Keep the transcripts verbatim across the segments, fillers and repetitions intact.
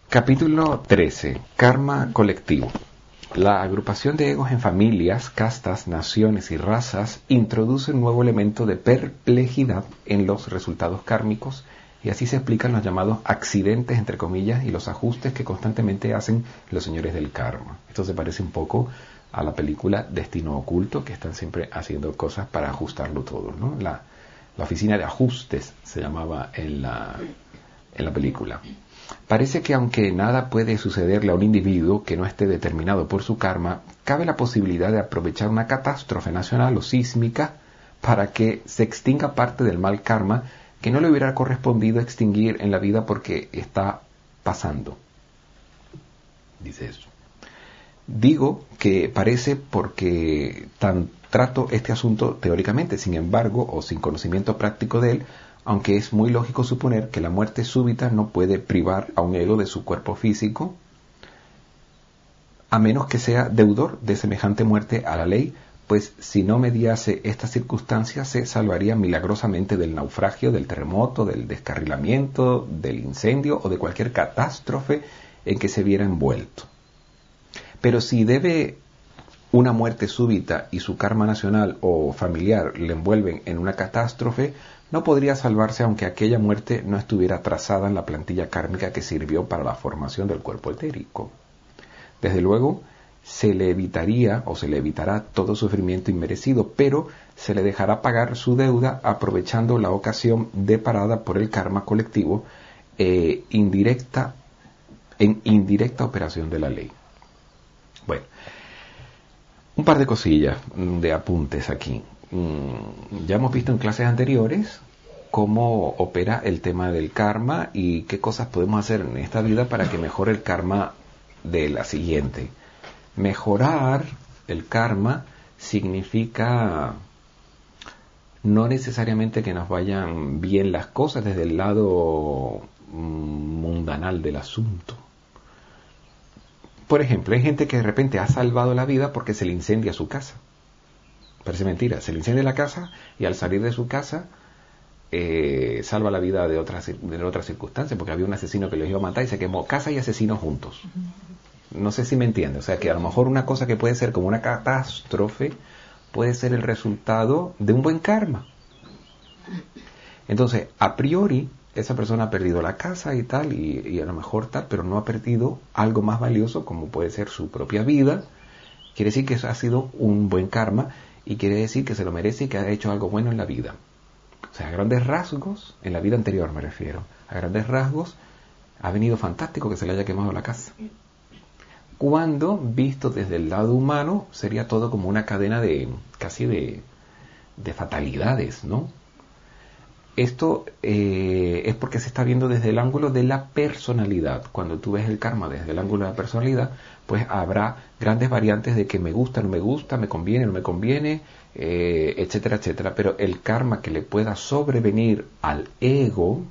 Capítulo trece. Karma colectivo. La agrupación de egos en familias, castas, naciones y razas introduce un nuevo elemento de perplejidad en los resultados kármicos, y así se explican los llamados accidentes, entre comillas, y los ajustes que constantemente hacen los señores del karma. Esto se parece un poco a la película Destino Oculto, que están siempre haciendo cosas para ajustarlo todo, ¿no? La, la oficina de ajustes se llamaba en la, en la película. Parece que aunque nada puede sucederle a un individuo que no esté determinado por su karma, cabe la posibilidad de aprovechar una catástrofe nacional o sísmica para que se extinga parte del mal karma que no le hubiera correspondido extinguir en la vida porque está pasando. Dice eso. Digo que parece porque tan trato este asunto teóricamente, sin embargo, o sin conocimiento práctico de él, aunque es muy lógico suponer que la muerte súbita no puede privar a un ego de su cuerpo físico, a menos que sea deudor de semejante muerte a la ley, pues si no mediase estas circunstancias se salvaría milagrosamente del naufragio, del terremoto, del descarrilamiento, del incendio o de cualquier catástrofe en que se viera envuelto. Pero si debe una muerte súbita y su karma nacional o familiar le envuelven en una catástrofe, no podría salvarse aunque aquella muerte no estuviera trazada en la plantilla kármica que sirvió para la formación del cuerpo etérico. Desde luego, se le evitaría o se le evitará todo sufrimiento inmerecido, pero se le dejará pagar su deuda aprovechando la ocasión deparada por el karma colectivo eh, indirecta, en indirecta operación de la ley. Bueno, un par de cosillas de apuntes aquí. Ya hemos visto en clases anteriores cómo opera el tema del karma y qué cosas podemos hacer en esta vida para que mejore el karma de la siguiente. Mejorar el karma significa no necesariamente que nos vayan bien las cosas desde el lado mundanal del asunto. Por ejemplo, hay gente que de repente ha salvado la vida porque se le incendia su casa. Parece mentira, se le incendia la casa y al salir de su casa eh, salva la vida de otras de otras circunstancias, porque había un asesino que lo iba a matar y se quemó casa y asesino juntos. No sé si me entiende, o sea que a lo mejor una cosa que puede ser como una catástrofe puede ser el resultado de un buen karma. Entonces, a priori, esa persona ha perdido la casa y tal, y, y a lo mejor tal, pero no ha perdido algo más valioso como puede ser su propia vida. Quiere decir que eso ha sido un buen karma y quiere decir que se lo merece y que ha hecho algo bueno en la vida. O sea, a grandes rasgos, en la vida anterior me refiero, a grandes rasgos, ha venido fantástico que se le haya quemado la casa. Cuando, visto desde el lado humano, sería todo como una cadena de, casi de, de fatalidades, ¿no? Esto eh, es porque se está viendo desde el ángulo de la personalidad. Cuando tú ves el karma desde el ángulo de la personalidad, pues habrá grandes variantes de que me gusta, no me gusta, me conviene, no me conviene, eh, etcétera, etcétera. Pero el karma que le pueda sobrevenir al ego,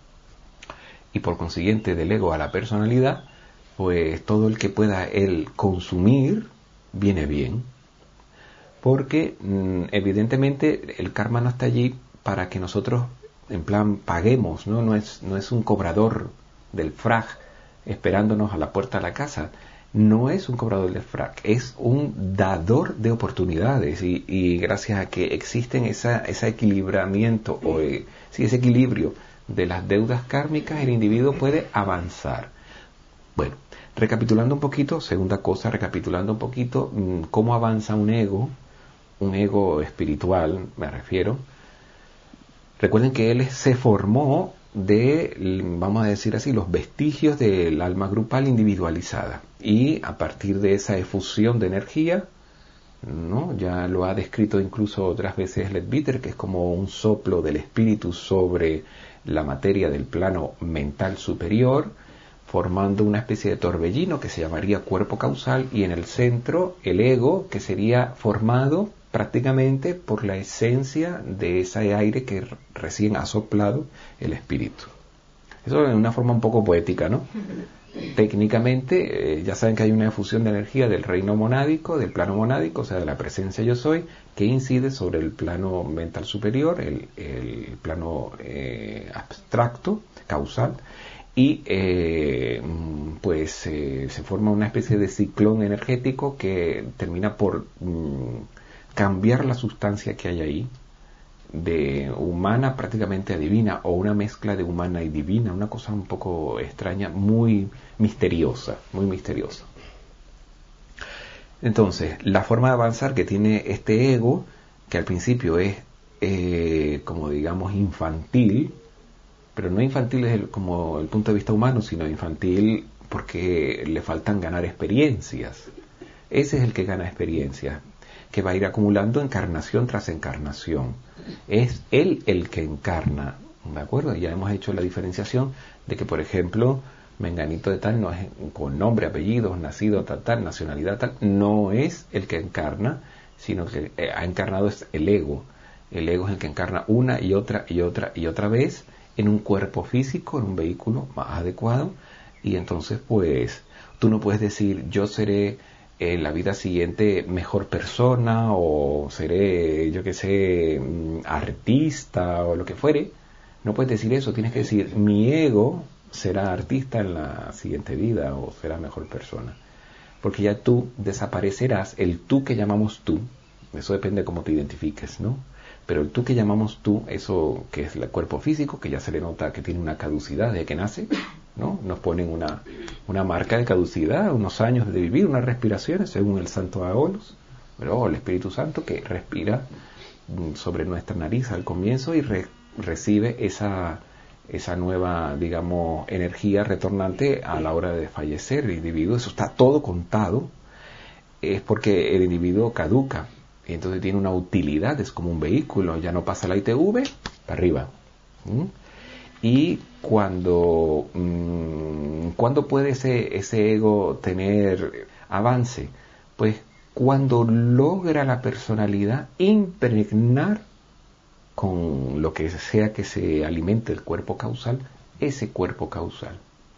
y por consiguiente del ego a la personalidad, pues todo el que pueda él consumir, viene bien. Porque mmm, evidentemente el karma no está allí para que nosotros en plan paguemos, ¿no? No es, no es un cobrador del frag esperándonos a la puerta de la casa. No es un cobrador del frag, es un dador de oportunidades y, y gracias a que existen esa, ese equilibramiento o eh, sí, ese equilibrio de las deudas kármicas, el individuo puede avanzar. Bueno, recapitulando un poquito, segunda cosa, recapitulando un poquito mmm, cómo avanza un ego, un ego espiritual, me refiero. Recuerden que él se formó de, vamos a decir así, los vestigios del alma grupal individualizada. Y a partir de esa efusión de energía, ¿no? Ya lo ha descrito incluso otras veces Leadbeater, que es como un soplo del espíritu sobre la materia del plano mental superior, formando una especie de torbellino que se llamaría cuerpo causal, y en el centro el ego, que sería formado prácticamente por la esencia de ese aire que recién ha soplado el espíritu. Eso en una forma un poco poética, ¿no? Técnicamente, eh, ya saben que hay una efusión de energía del reino monádico, del plano monádico, o sea, de la presencia yo soy, que incide sobre el plano mental superior, el, el plano eh, abstracto, causal, y eh, se, se forma una especie de ciclón energético que termina por mmm, cambiar la sustancia que hay ahí, de humana prácticamente a divina, o una mezcla de humana y divina, una cosa un poco extraña, muy misteriosa, muy misteriosa. Entonces, la forma de avanzar que tiene este ego, que al principio es eh, como digamos infantil, pero no infantil es el, como el punto de vista humano, sino infantil porque le faltan ganar experiencias. Ese es el que gana experiencias, que va a ir acumulando encarnación tras encarnación. Es él el que encarna, ¿de acuerdo? Ya hemos hecho la diferenciación de que, por ejemplo, menganito de tal no es con nombre, apellidos, nacido tal, tal, nacionalidad tal, no es el que encarna, sino que ha encarnado es el ego. El ego es el que encarna una y otra y otra y otra vez en un cuerpo físico, en un vehículo más adecuado, y entonces pues tú no puedes decir yo seré en la vida siguiente mejor persona o seré, yo qué sé, artista o lo que fuere. No puedes decir eso, tienes que decir mi ego será artista en la siguiente vida o será mejor persona. Porque ya tú desaparecerás, el tú que llamamos tú, eso depende de cómo te identifiques, ¿no? Pero el tú que llamamos tú, eso que es el cuerpo físico, que ya se le nota que tiene una caducidad desde que nace, ¿no? Nos ponen una, una marca de caducidad, unos años de vivir, unas respiraciones, según el Santo Aolos, pero el Espíritu Santo que respira sobre nuestra nariz al comienzo y re, recibe esa, esa nueva, digamos, energía retornante a la hora de fallecer el individuo. Eso está todo contado, es porque el individuo caduca. Y entonces tiene una utilidad, es como un vehículo, ya no pasa la I T V, para arriba. ¿Mm? Y cuando, mmm, ¿cuándo puede ese, ese ego tener avance? Pues cuando logra la personalidad impregnar con lo que sea que se alimente el cuerpo causal, ese cuerpo causal.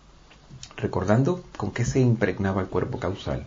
Recordando con qué se impregnaba el cuerpo causal.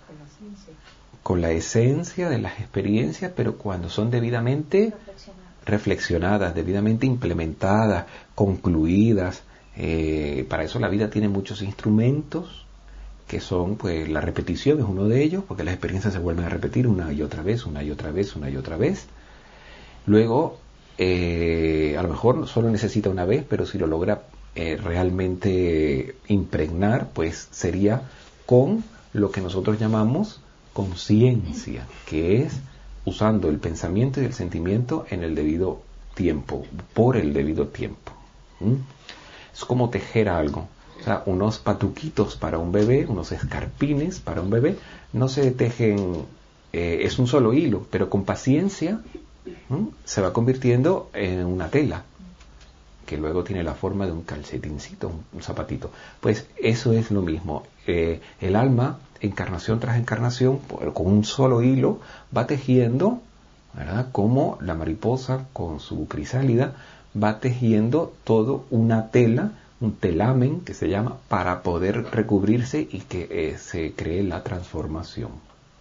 Con la esencia de las experiencias, pero cuando son debidamente reflexionadas, reflexionadas debidamente implementadas, concluidas. Eh, para eso la vida tiene muchos instrumentos, que son, pues, la repetición es uno de ellos, porque las experiencias se vuelven a repetir una y otra vez, una y otra vez, una y otra vez. Luego, eh, a lo mejor solo necesita una vez, pero si lo logra eh, realmente impregnar, pues sería con lo que nosotros llamamos conciencia, que es usando el pensamiento y el sentimiento en el debido tiempo, por el debido tiempo. ¿Mm? Es como tejer algo. O sea, unos patuquitos para un bebé, unos escarpines para un bebé, no se tejen, eh, es un solo hilo, pero con paciencia ¿Mm? se va convirtiendo en una tela, que luego tiene la forma de un calcetincito, un, un zapatito. Pues eso es lo mismo. Eh, el alma, encarnación tras encarnación, con un solo hilo, va tejiendo, ¿verdad? Como la mariposa con su crisálida va tejiendo todo una tela, un telamen que se llama, para poder recubrirse y que eh, se cree la transformación.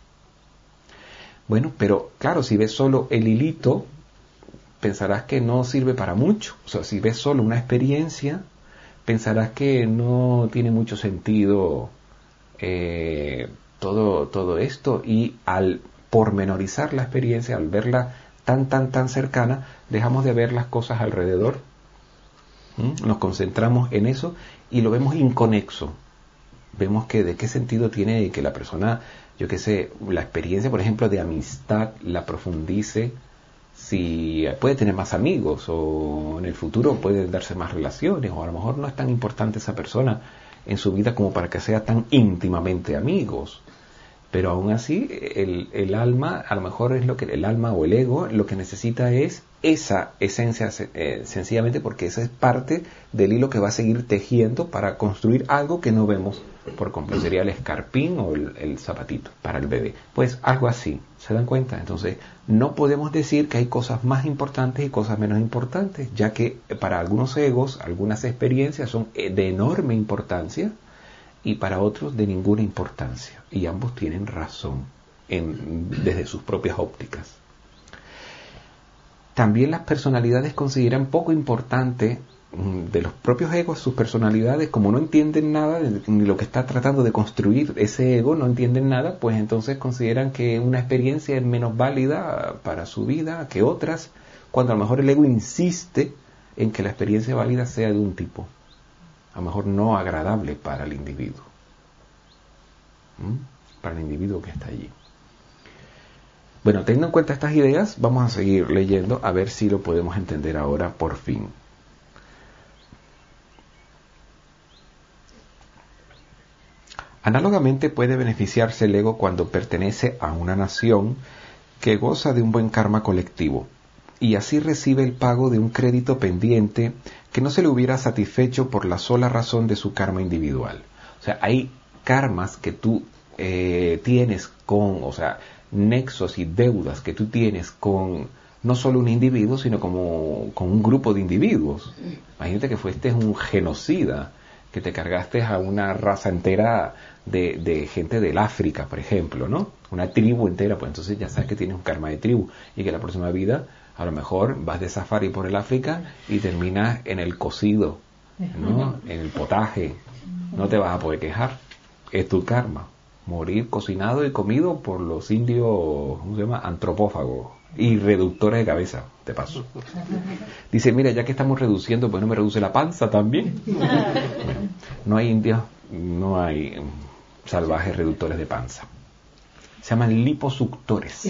Bueno, pero claro, si ves solo el hilito, pensarás que no sirve para mucho. O sea, si ves solo una experiencia, pensarás que no tiene mucho sentido eh, todo, todo esto, y al pormenorizar la experiencia, al verla tan, tan, tan cercana, dejamos de ver las cosas alrededor. ¿Mm? Nos concentramos en eso y lo vemos inconexo. Vemos que de qué sentido tiene que la persona, yo qué sé, la experiencia, por ejemplo, de amistad, la profundice, si puede tener más amigos o en el futuro pueden darse más relaciones, o a lo mejor no es tan importante esa persona en su vida como para que sea tan íntimamente amigos. Pero aún así el, el alma, a lo mejor es lo que el alma o el ego lo que necesita es esa esencia, eh, sencillamente porque esa es parte del hilo que va a seguir tejiendo para construir algo que no vemos por completo. Sería el escarpín o el, el zapatito para el bebé. Pues algo así, ¿se dan cuenta? Entonces no podemos decir que hay cosas más importantes y cosas menos importantes, ya que para algunos egos, algunas experiencias son de enorme importancia y para otros de ninguna importancia. Y ambos tienen razón en, desde sus propias ópticas. También las personalidades consideran poco importante de los propios egos, sus personalidades, como no entienden nada de ni lo que está tratando de construir ese ego, no entienden nada, pues entonces consideran que una experiencia es menos válida para su vida que otras, cuando a lo mejor el ego insiste en que la experiencia válida sea de un tipo, a lo mejor no agradable para el individuo, ¿Mm? para el individuo que está allí. Bueno, teniendo en cuenta estas ideas, vamos a seguir leyendo a ver si lo podemos entender ahora por fin. Análogamente puede beneficiarse el ego cuando pertenece a una nación que goza de un buen karma colectivo y así recibe el pago de un crédito pendiente que no se le hubiera satisfecho por la sola razón de su karma individual. O sea, hay karmas que tú eh, tienes con, o sea, nexos y deudas que tú tienes con no solo un individuo, sino como con un grupo de individuos. Imagínate que fuiste un genocida, que te cargaste a una raza entera de, de gente del África, por ejemplo, ¿no? Una tribu entera, pues entonces ya sabes que tienes un karma de tribu y que la próxima vida a lo mejor vas de safari por el África y terminas en el cocido, ¿no? En el potaje. No te vas a poder quejar. Es tu karma. Morir cocinado y comido por los indios, ¿cómo se llama? Antropófagos y reductores de cabeza, te paso. Dice, mira, ya que estamos reduciendo, pues no me reduce la panza también. Bueno, no hay indios, no hay salvajes reductores de panza. Se llaman liposuctores.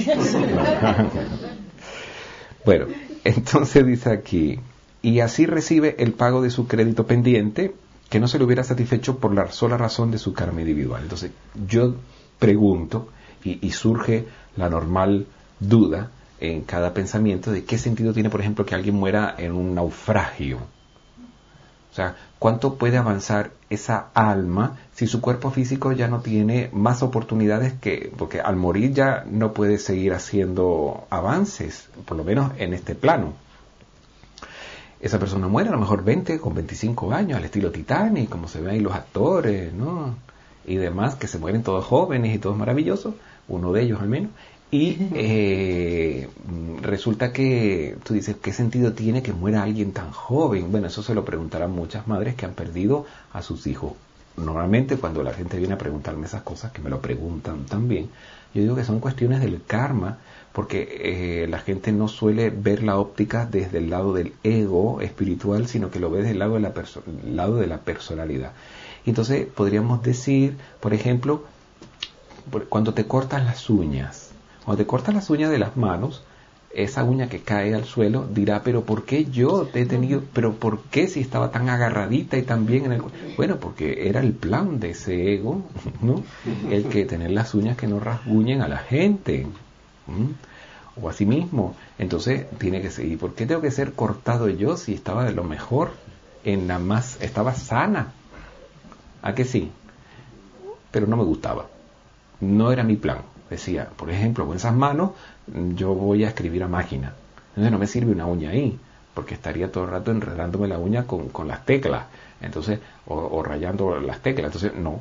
Bueno, entonces dice aquí, y así recibe el pago de su crédito pendiente que no se le hubiera satisfecho por la sola razón de su karma individual. Entonces yo pregunto, y, y surge la normal duda en cada pensamiento de qué sentido tiene, por ejemplo, que alguien muera en un naufragio. O sea, ¿cuánto puede avanzar esa alma si su cuerpo físico ya no tiene más oportunidades que, porque al morir ya no puede seguir haciendo avances, por lo menos en este plano? Esa persona muere a lo mejor veinte, con veinticinco años, al estilo Titanic, como se ven ahí los actores, ¿no? Y demás, que se mueren todos jóvenes y todos maravillosos, uno de ellos al menos. Y eh, resulta que tú dices, ¿qué sentido tiene que muera alguien tan joven? Bueno, eso se lo preguntarán muchas madres que han perdido a sus hijos. Normalmente cuando la gente viene a preguntarme esas cosas, que me lo preguntan también, yo digo que son cuestiones del karma, porque eh, la gente no suele ver la óptica desde el lado del ego espiritual, sino que lo ve desde el lado de la, perso- lado de la personalidad. Entonces podríamos decir, por ejemplo, cuando te cortas las uñas, cuando te cortas las uñas de las manos, esa uña que cae al suelo dirá, pero ¿por qué yo te he tenido? ¿Pero por qué si estaba tan agarradita y tan bien en el... Bueno, porque era el plan de ese ego, ¿no? El que tener las uñas que no rasguñen a la gente, ¿Mm? O así mismo. Entonces tiene que seguir. ¿Por qué tengo que ser cortado yo si estaba de lo mejor? En la más, estaba sana. ¿A que sí? Pero no me gustaba. No era mi plan. Decía, por ejemplo, con esas manos yo voy a escribir a máquina. Entonces no me sirve una uña ahí, porque estaría todo el rato enredándome la uña con, con las teclas. Entonces, o, o rayando las teclas. Entonces, no.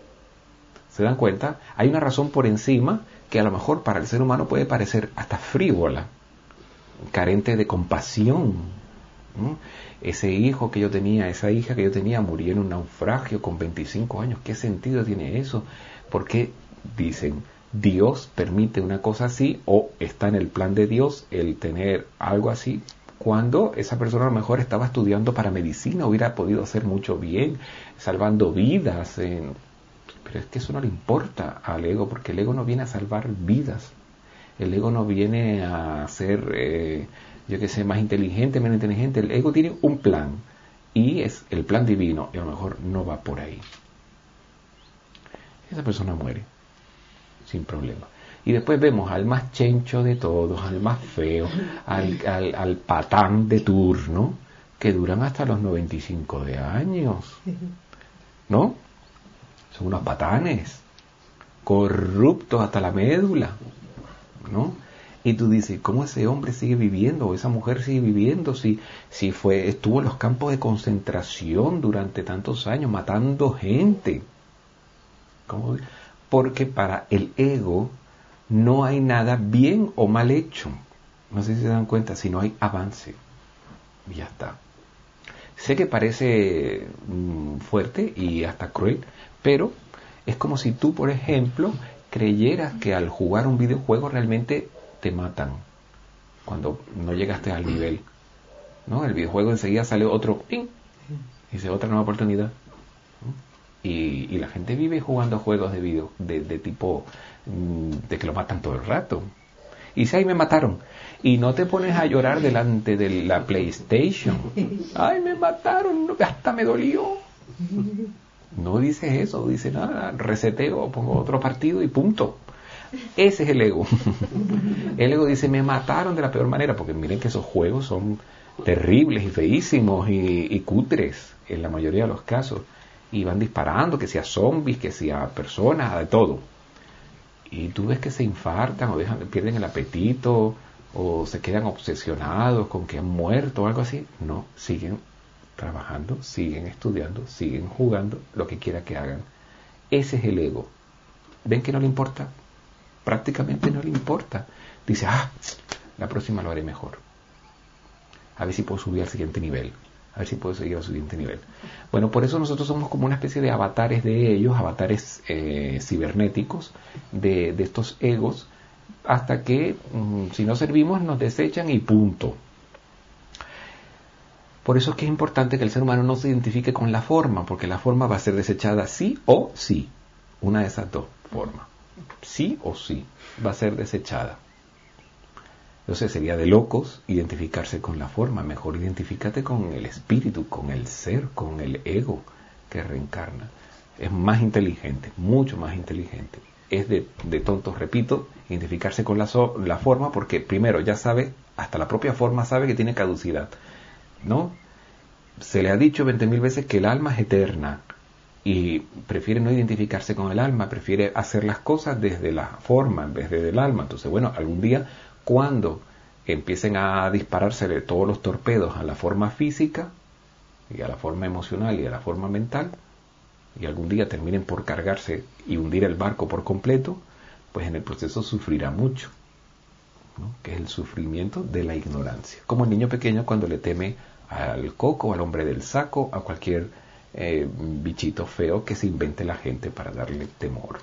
¿Se dan cuenta? Hay una razón por encima que a lo mejor para el ser humano puede parecer hasta frívola, carente de compasión, ¿no? Ese hijo que yo tenía, esa hija que yo tenía murió en un naufragio con veinticinco años. ¿Qué sentido tiene eso? Porque dicen, Dios permite una cosa así, o está en el plan de Dios el tener algo así, cuando esa persona a lo mejor estaba estudiando para medicina, hubiera podido hacer mucho bien, salvando vidas, en... pero es que eso no le importa al ego, porque el ego no viene a salvar vidas, el ego no viene a ser, eh, yo que sé, más inteligente, menos inteligente. El ego tiene un plan, y es el plan divino, y a lo mejor no va por ahí. Esa persona muere sin problema. Y después vemos al más chencho de todos, al más feo, al, al, al patán de turno, que duran hasta los noventa y cinco de años, ¿no? Son unos patanes, corruptos hasta la médula, ¿no? Y tú dices, ¿cómo ese hombre sigue viviendo, o esa mujer sigue viviendo, si, si fue, estuvo en los campos de concentración durante tantos años, matando gente? ¿Cómo? Porque para el ego no hay nada bien o mal hecho. No sé si se dan cuenta, si no hay avance. Y ya está. Sé que parece mm, fuerte y hasta cruel, pero es como si tú, por ejemplo, creyeras que al jugar un videojuego realmente te matan cuando no llegaste al nivel, ¿no? El videojuego enseguida sale otro ¡ping! Dice otra nueva oportunidad, ¿no? y, y la gente vive jugando juegos de video de, de tipo mm, de que lo matan todo el rato. Y si ahí me mataron, y no te pones a llorar delante de la PlayStation, ay, me mataron, hasta me dolió. No dices eso, dices nada, reseteo, pongo otro partido y punto. Ese es el ego. El ego dice, me mataron de la peor manera, porque miren que esos juegos son terribles y feísimos y, y cutres en la mayoría de los casos, y van disparando, que sea zombies, que sea personas, de todo. Y tú ves que se infartan o dejan, pierden el apetito o se quedan obsesionados con que han muerto o algo así. No, siguen trabajando, siguen estudiando, siguen jugando, lo que quiera que hagan. Ese es el ego. ¿Ven que no le importa? Prácticamente no le importa. Dice, ah, la próxima lo haré mejor. A ver si puedo subir al siguiente nivel. A ver si puedo seguir al siguiente nivel. Bueno, por eso nosotros somos como una especie de avatares de ellos, avatares eh, cibernéticos de, de estos egos, hasta que mmm, si no servimos nos desechan y punto. Por eso es que es importante que el ser humano no se identifique con la forma, porque la forma va a ser desechada sí o sí. Una de esas dos formas. Sí o sí va a ser desechada. Entonces sería de locos identificarse con la forma. Mejor identifícate con el espíritu, con el ser, con el ego que reencarna. Es más inteligente, mucho más inteligente. Es de, de tontos, repito, identificarse con la, so, la forma, porque primero ya sabe, hasta la propia forma sabe que tiene caducidad, ¿no? Se le ha dicho veinte mil veces que el alma es eterna y prefiere no identificarse con el alma, prefiere hacer las cosas desde la forma en vez de del alma. Entonces, bueno, algún día cuando empiecen a disparársele todos los torpedos a la forma física y a la forma emocional y a la forma mental, y algún día terminen por cargarse y hundir el barco por completo, pues en el proceso sufrirá mucho, ¿no? Que es el sufrimiento de la ignorancia. Como el niño pequeño cuando le teme al coco, al hombre del saco, a cualquier eh, bichito feo que se invente la gente para darle temor.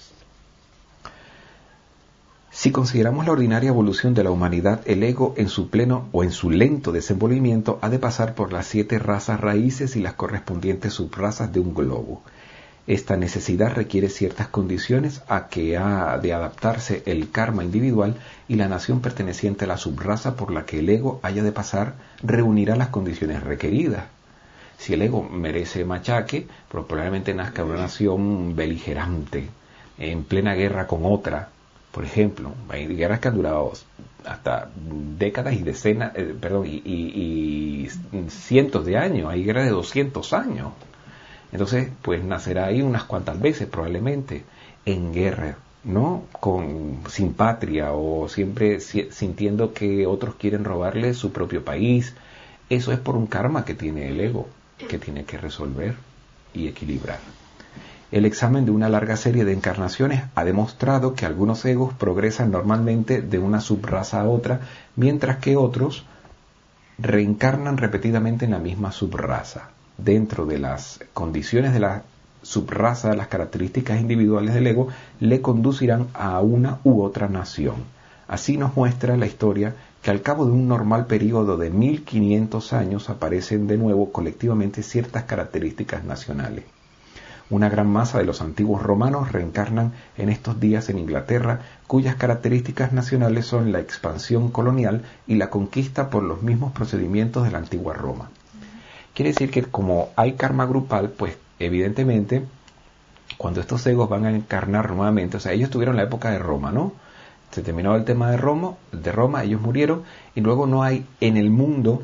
Si consideramos la ordinaria evolución de la humanidad, el ego en su pleno o en su lento desenvolvimiento ha de pasar por las siete razas raíces y las correspondientes subrazas de un globo. Esta necesidad requiere ciertas condiciones a que ha de adaptarse el karma individual, y la nación perteneciente a la subraza por la que el ego haya de pasar reunirá las condiciones requeridas. Si el ego merece machaque, probablemente nazca una nación beligerante, en plena guerra con otra. Por ejemplo, hay guerras que han durado hasta décadas y decenas, eh, perdón, y, y, y cientos de años. Hay guerras de doscientos años. Entonces, pues nacerá ahí unas cuantas veces probablemente en guerra, ¿no? Con, sin patria o siempre si, sintiendo que otros quieren robarle su propio país. Eso es por un karma que tiene el ego, que tiene que resolver y equilibrar. El examen de una larga serie de encarnaciones ha demostrado que algunos egos progresan normalmente de una subraza a otra, mientras que otros reencarnan repetidamente en la misma subraza. Dentro de las condiciones de la subraza, las características individuales del ego le conducirán a una u otra nación. Así nos muestra la historia que al cabo de un normal periodo de mil quinientos años aparecen de nuevo colectivamente ciertas características nacionales. Una gran masa de los antiguos romanos reencarnan en estos días en Inglaterra, cuyas características nacionales son la expansión colonial y la conquista por los mismos procedimientos de la antigua Roma. Quiere decir que como hay karma grupal, pues evidentemente cuando estos egos van a encarnar nuevamente, o sea, ellos tuvieron la época de Roma, ¿no? Se terminó el tema de Roma, de Roma, ellos murieron, y luego no hay en el mundo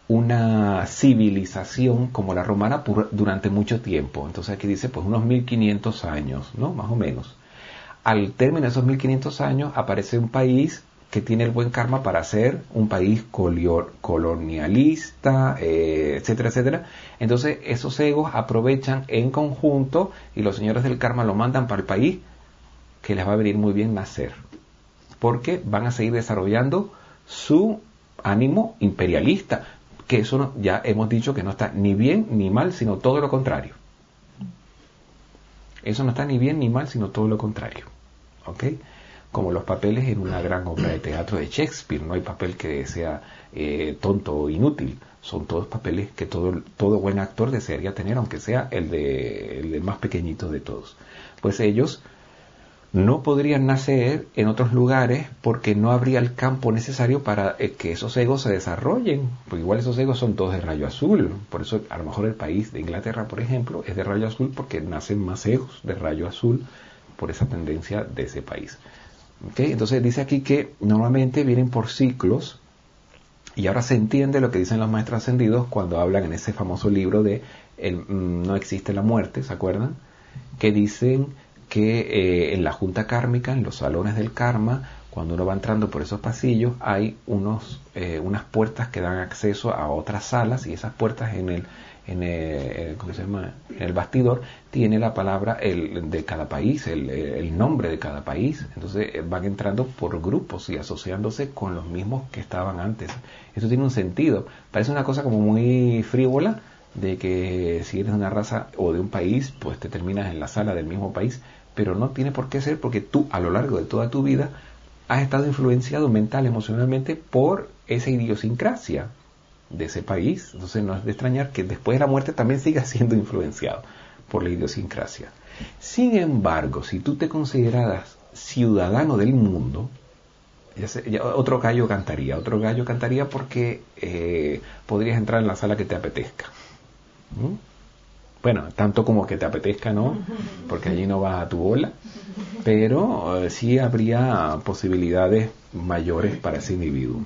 una civilización como la romana por, durante mucho tiempo. Entonces aquí dice pues unos mil quinientos años, ¿no? Más o menos. Al término de esos mil quinientos años aparece un país que tiene el buen karma para ser un país colonialista, eh, etcétera, etcétera. Entonces esos egos aprovechan en conjunto y los señores del karma lo mandan para el país que les va a venir muy bien nacer, porque van a seguir desarrollando su ánimo imperialista. que eso no, ya hemos dicho que no está ni bien ni mal, sino todo lo contrario. Eso no está ni bien ni mal, sino todo lo contrario. ¿Ok? Como los papeles en una gran obra de teatro de Shakespeare. No hay papel que sea eh, tonto o inútil. Son todos papeles que todo, todo buen actor desearía tener, aunque sea el, de, el más pequeñito de todos. Pues ellos no podrían nacer en otros lugares porque no habría el campo necesario para eh, que esos egos se desarrollen. Porque igual esos egos son todos de rayo azul. Por eso a lo mejor el país de Inglaterra, por ejemplo, es de rayo azul porque nacen más egos de rayo azul por esa tendencia de ese país. ¿Okay? Entonces dice aquí que normalmente vienen por ciclos, y ahora se entiende lo que dicen los maestros ascendidos cuando hablan en ese famoso libro de el, mm, No existe la muerte, ¿se acuerdan? Que dicen que eh, en la junta kármica, en los salones del karma, cuando uno va entrando por esos pasillos, hay unos eh, unas puertas que dan acceso a otras salas, y esas puertas en el en el, ¿cómo se llama? En el bastidor tiene la palabra el, de cada país, el, el nombre de cada país. Entonces van entrando por grupos y asociándose con los mismos que estaban antes. Eso tiene un sentido. Parece una cosa como muy frívola, de que si eres de una raza o de un país, pues te terminas en la sala del mismo país, pero no tiene por qué ser, porque tú a lo largo de toda tu vida has estado influenciado mental, emocionalmente por esa idiosincrasia de ese país. Entonces no es de extrañar que después de la muerte también sigas siendo influenciado por la idiosincrasia. Sin embargo, si tú te consideras ciudadano del mundo, ya sé, ya otro gallo cantaría, otro gallo cantaría porque eh, podrías entrar en la sala que te apetezca. ¿Mm? Bueno, tanto como que te apetezca, ¿no? Porque allí no vas a tu bola, pero eh, sí habría posibilidades mayores para ese individuo.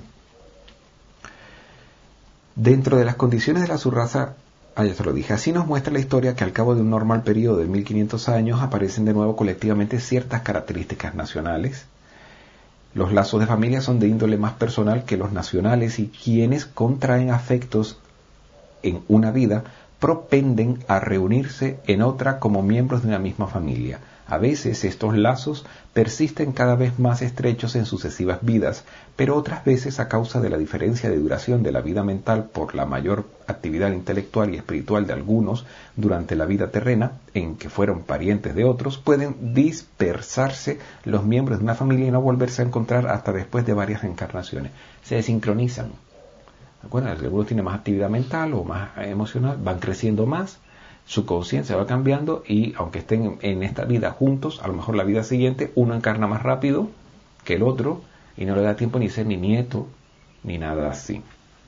Dentro de las condiciones de la subraza, ah, ya te lo dije, así nos muestra la historia que al cabo de un normal periodo de mil quinientos años aparecen de nuevo colectivamente ciertas características nacionales. Los lazos de familia son de índole más personal que los nacionales, y quienes contraen afectos en una vida propenden a reunirse en otra como miembros de una misma familia. A veces estos lazos persisten cada vez más estrechos en sucesivas vidas, pero otras veces, a causa de la diferencia de duración de la vida mental por la mayor actividad intelectual y espiritual de algunos durante la vida terrena, en que fueron parientes de otros, pueden dispersarse los miembros de una familia y no volverse a encontrar hasta después de varias encarnaciones. Se desincronizan. ¿De acuerdo? Algunos tienen más actividad mental o más emocional, van creciendo más, su conciencia va cambiando, y aunque estén en esta vida juntos, a lo mejor la vida siguiente uno encarna más rápido que el otro y no le da tiempo ni ser ni nieto ni nada así.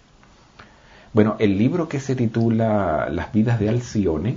Bueno, el libro que se titula Las vidas de Alcione,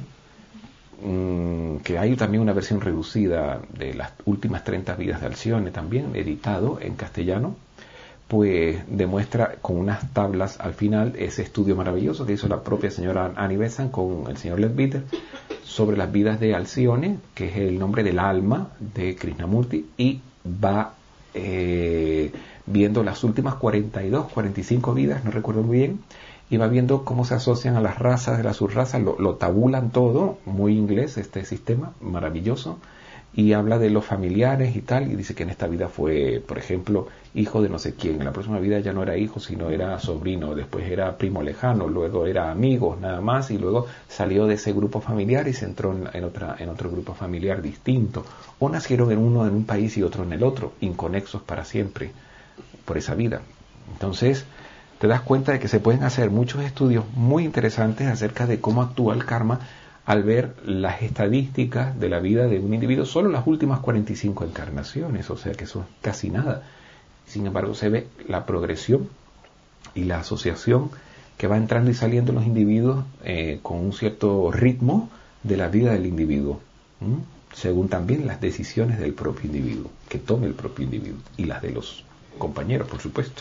mmm, que hay también una versión reducida de las últimas treinta vidas de Alcione, también editado en castellano, pues demuestra con unas tablas al final ese estudio maravilloso que hizo la propia señora Annie Besant con el señor Leadbeater sobre las vidas de Alcione, que es el nombre del alma de Krishnamurti, y va eh, viendo las últimas cuarenta y dos, cuarenta y cinco vidas, no recuerdo muy bien, y va viendo cómo se asocian a las razas de las subrazas, lo, lo tabulan todo, muy inglés este sistema, maravilloso, y habla de los familiares y tal, y dice que en esta vida fue, por ejemplo, hijo de no sé quién, en la próxima vida ya no era hijo, sino era sobrino, después era primo lejano, luego era amigos nada más, y luego salió de ese grupo familiar y se entró en, en, otra, en otro grupo familiar distinto, o nacieron en uno en un país y otro en el otro, inconexos para siempre por esa vida. Entonces te das cuenta de que se pueden hacer muchos estudios muy interesantes acerca de cómo actúa el karma al ver las estadísticas de la vida de un individuo, solo las últimas cuarenta y cinco encarnaciones, o sea que eso es casi nada. Sin embargo, se ve la progresión y la asociación que va entrando y saliendo los individuos eh, con un cierto ritmo de la vida del individuo, ¿m? según también las decisiones del propio individuo, que tome el propio individuo, y las de los compañeros, por supuesto.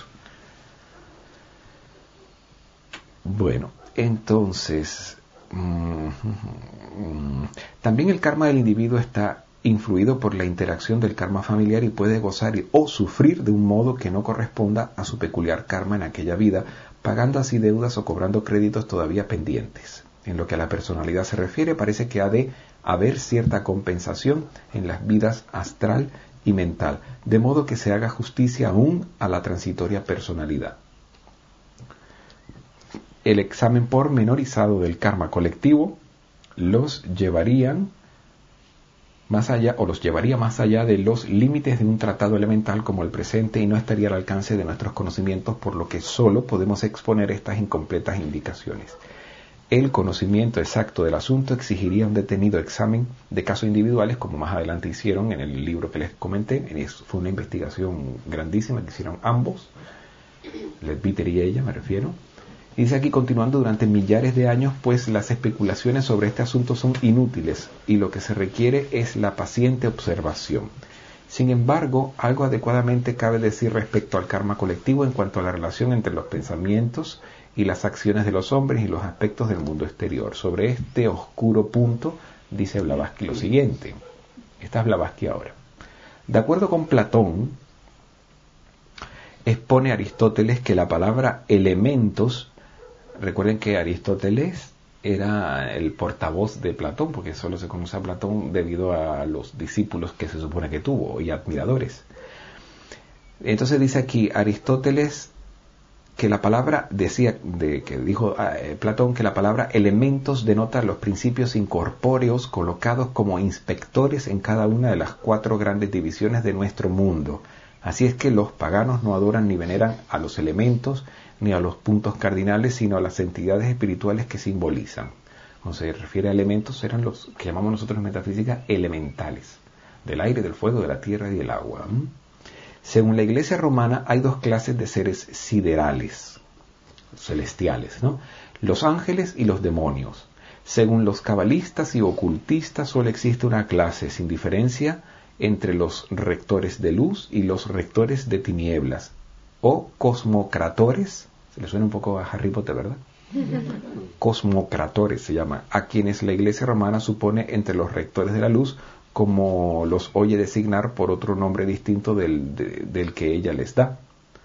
Bueno, entonces, mmm, mmm, también el karma del individuo está influido por la interacción del karma familiar y puede gozar o sufrir de un modo que no corresponda a su peculiar karma en aquella vida, pagando así deudas o cobrando créditos todavía pendientes. En lo que a la personalidad se refiere, parece que ha de haber cierta compensación en las vidas astral y mental, de modo que se haga justicia aún a la transitoria personalidad. el examen pormenorizado del karma colectivo los llevarían más allá, o los llevaría más allá de los límites de un tratado elemental como el presente, y no estaría al alcance de nuestros conocimientos, por lo que solo podemos exponer estas incompletas indicaciones. El conocimiento exacto del asunto exigiría un detenido examen de casos individuales, como más adelante hicieron en el libro que les comenté. Fue una investigación grandísima que hicieron ambos, Leadbeater y ella, me refiero. Y dice aquí, continuando, durante millares de años, pues las especulaciones sobre este asunto son inútiles y lo que se requiere es la paciente observación. Sin embargo, algo adecuadamente cabe decir respecto al karma colectivo en cuanto a la relación entre los pensamientos y las acciones de los hombres y los aspectos del mundo exterior. Sobre este oscuro punto dice Blavatsky lo siguiente. Esta es Blavatsky ahora. De acuerdo con Platón, expone Aristóteles que la palabra elementos, recuerden que Aristóteles era el portavoz de Platón, porque solo se conoce a Platón debido a los discípulos que se supone que tuvo y admiradores. Entonces dice aquí Aristóteles que la palabra, decía, de, que dijo eh, Platón, que la palabra elementos denota los principios incorpóreos colocados como inspectores en cada una de las cuatro grandes divisiones de nuestro mundo. Así es que los paganos no adoran ni veneran a los elementos ni a los puntos cardinales, sino a las entidades espirituales que simbolizan. Cuando se refiere a elementos, eran los que llamamos nosotros en metafísica elementales, del aire, del fuego, de la tierra y del agua. ¿Mm? Según la Iglesia romana, hay dos clases de seres siderales, celestiales, ¿no? Los ángeles y los demonios. Según los cabalistas y ocultistas, solo existe una clase, sin diferencia, entre los rectores de luz y los rectores de tinieblas, o cosmocratores. Se le suena un poco a Harry Potter, ¿verdad? Cosmocratores se llama, a quienes la Iglesia romana supone entre los rectores de la luz, como los oye designar por otro nombre distinto del, de, del que ella les da.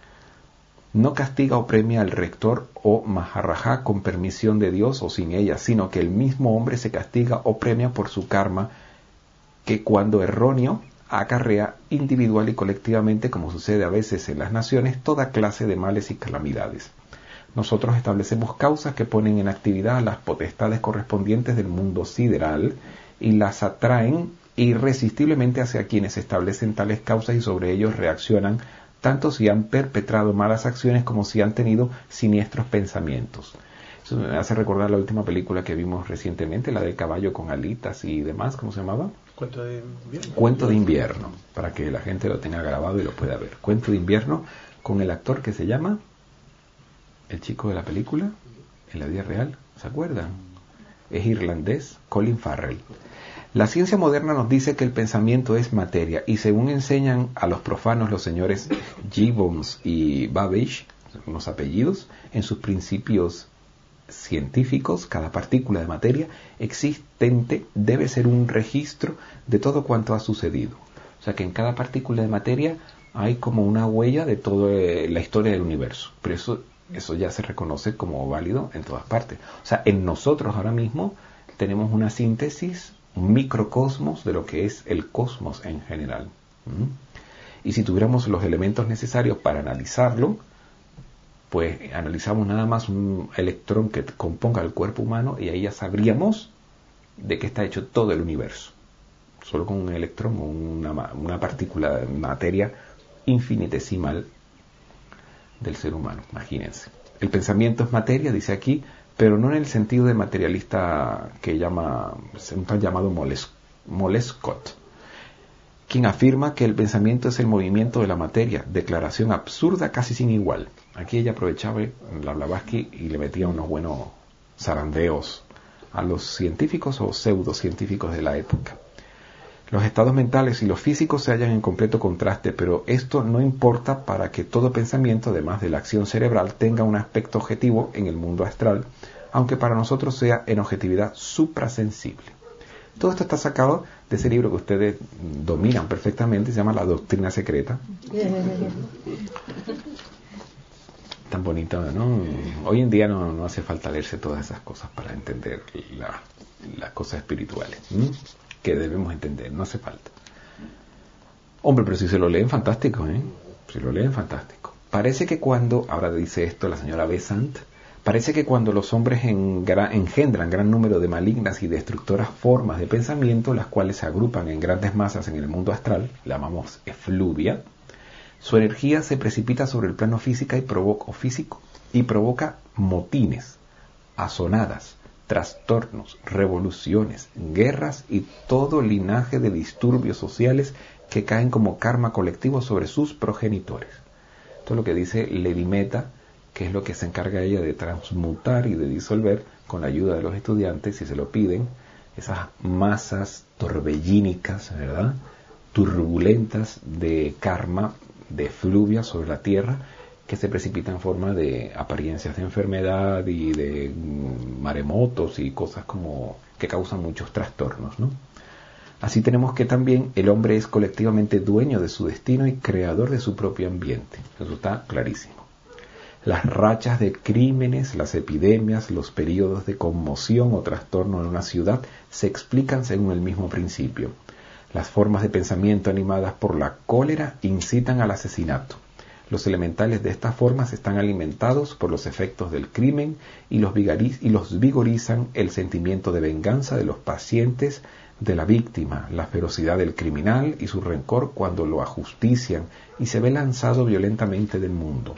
No castiga o premia al rector o maharajá con permisión de Dios o sin ella, sino que el mismo hombre se castiga o premia por su karma, que cuando erróneo acarrea individual y colectivamente, como sucede a veces en las naciones, toda clase de males y calamidades. Nosotros establecemos causas que ponen en actividad a las potestades correspondientes del mundo sideral y las atraen irresistiblemente hacia quienes establecen tales causas, y sobre ellos reaccionan tanto si han perpetrado malas acciones como si han tenido siniestros pensamientos. Eso me hace recordar la última película que vimos recientemente, la del caballo con alitas y demás, ¿cómo se llamaba? Cuento de invierno. Cuento de invierno, para que la gente lo tenga grabado y lo pueda ver. Cuento de invierno, con el actor que se llama, el chico de la película, en la vida real, ¿se acuerdan? Es irlandés, Colin Farrell. La ciencia moderna nos dice que el pensamiento es materia, y según enseñan a los profanos los señores Gibbons y Babbage, unos apellidos, en sus principios científicos, cada partícula de materia existente debe ser un registro de todo cuanto ha sucedido. O sea que en cada partícula de materia hay como una huella de toda la historia del universo. Pero eso, eso ya se reconoce como válido en todas partes. O sea, en nosotros ahora mismo tenemos una síntesis, un microcosmos de lo que es el cosmos en general. ¿Mm? Y si tuviéramos los elementos necesarios para analizarlo, pues analizamos nada más un electrón que componga el cuerpo humano y ahí ya sabríamos de qué está hecho todo el universo. Solo con un electrón o una, una partícula de materia infinitesimal del ser humano, imagínense. El pensamiento es materia, dice aquí, pero no en el sentido de materialista que llama un tal llamado Moles, Molescott, quien afirma que el pensamiento es el movimiento de la materia, declaración absurda casi sin igual. Aquí ella aprovechaba la Blavatsky y le metía unos buenos zarandeos a los científicos o pseudocientíficos de la época. Los estados mentales y los físicos se hallan en completo contraste, pero esto no importa para que todo pensamiento, además de la acción cerebral, tenga un aspecto objetivo en el mundo astral, aunque para nosotros sea en objetividad suprasensible. Todo esto está sacado de ese libro que ustedes dominan perfectamente, se llama La Doctrina Secreta. Tan bonito, ¿no? Hoy en día no, no hace falta leerse todas esas cosas para entender la, las cosas espirituales, ¿sí? Que debemos entender, no hace falta. Hombre, pero si se lo leen, fantástico, ¿eh? Si lo leen, fantástico. Parece que cuando, ahora dice esto la señora Besant, Parece que cuando los hombres engra- engendran gran número de malignas y destructoras formas de pensamiento, las cuales se agrupan en grandes masas en el mundo astral, la llamamos efluvia, su energía se precipita sobre el plano físico y provoca, o físico y provoca motines, azonadas, trastornos, revoluciones, guerras y todo linaje de disturbios sociales que caen como karma colectivo sobre sus progenitores. Esto es lo que dice Lady Meta, que es lo que se encarga ella de transmutar y de disolver con la ayuda de los estudiantes, si se lo piden, esas masas torbellínicas, ¿verdad?, turbulentas de karma, de fluvia sobre la tierra, que se precipitan en forma de apariencias de enfermedad y de maremotos y cosas como que causan muchos trastornos, ¿no? Así tenemos que también el hombre es colectivamente dueño de su destino y creador de su propio ambiente. Eso está clarísimo. Las rachas de crímenes, las epidemias, los periodos de conmoción o trastorno en una ciudad se explican según el mismo principio. Las formas de pensamiento animadas por la cólera incitan al asesinato. Los elementales de estas formas están alimentados por los efectos del crimen y los, vigoriz- y los vigorizan el sentimiento de venganza de los pacientes de la víctima, la ferocidad del criminal y su rencor cuando lo ajustician y se ve lanzado violentamente del mundo.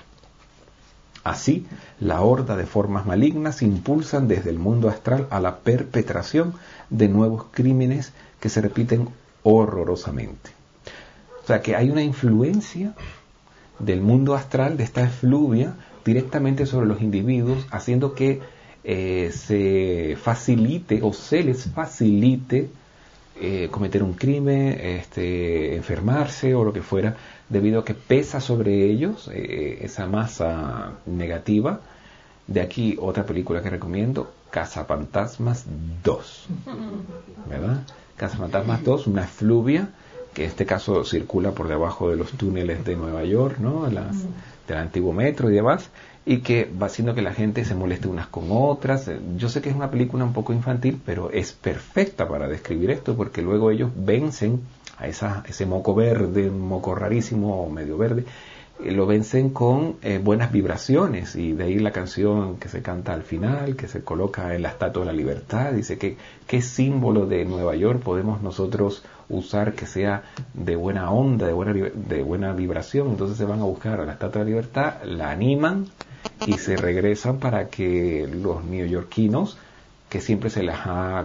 Así, la horda de formas malignas impulsan desde el mundo astral a la perpetración de nuevos crímenes que se repiten horrorosamente. O sea que hay una influencia del mundo astral, de esta efluvia, directamente sobre los individuos, haciendo que eh, se facilite o se les facilite eh, cometer un crimen, este, enfermarse o lo que fuera, debido a que pesa sobre ellos eh, esa masa negativa. De aquí otra película que recomiendo, Cazafantasmas dos, ¿verdad? Cazafantasmas dos, una efluvia que en este caso circula por debajo de los túneles de Nueva York, ¿no?, Las, del antiguo metro y demás, y que va haciendo que la gente se moleste unas con otras. Yo sé que es una película un poco infantil, pero es perfecta para describir esto, porque luego ellos vencen a esa, ese moco verde, un moco rarísimo, medio verde, eh, lo vencen con eh, buenas vibraciones, y de ahí la canción que se canta al final, que se coloca en la Estatua de la Libertad. Dice que qué símbolo de Nueva York podemos nosotros usar que sea de buena onda, de buena, de buena vibración. Entonces se van a buscar a la Estatua de la Libertad, la animan y se regresan para que los neoyorquinos, que siempre se les ha